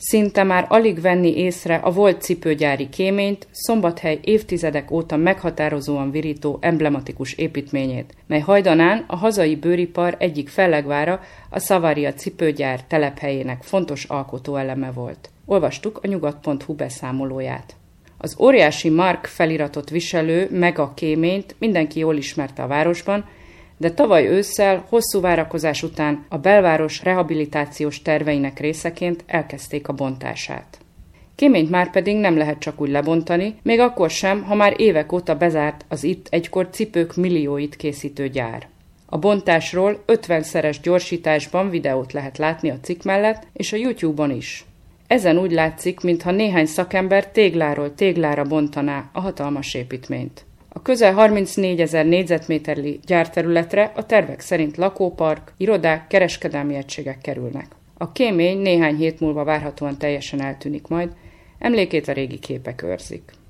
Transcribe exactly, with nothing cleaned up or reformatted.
Szinte már alig venni észre a volt cipőgyári kéményt, Szombathely évtizedek óta meghatározóan virító emblematikus építményét, mely hajdanán a hazai bőripar egyik fellegvára, a Savaria cipőgyár telephelyének fontos alkotóeleme volt. Olvastuk a nyugat pont hu beszámolóját. Az óriási Mark feliratot viselő mega kéményt mindenki jól ismerte a városban, de tavaly ősszel hosszú várakozás után a belváros rehabilitációs terveinek részeként elkezdték a bontását. Kéményt márpedig nem lehet csak úgy lebontani, még akkor sem, ha már évek óta bezárt az itt egykor cipők millióit készítő gyár. A bontásról ötvenszeres gyorsításban videót lehet látni a cikk mellett, és a YouTube-on is. Ezen úgy látszik, mintha néhány szakember tégláról téglára bontaná a hatalmas építményt. A közel harmincnégyezer négyzetméternyi gyárterületre a tervek szerint lakópark, irodák, kereskedelmi egységek kerülnek. A kémény néhány hét múlva várhatóan teljesen eltűnik majd, emlékét a régi képek őrzik.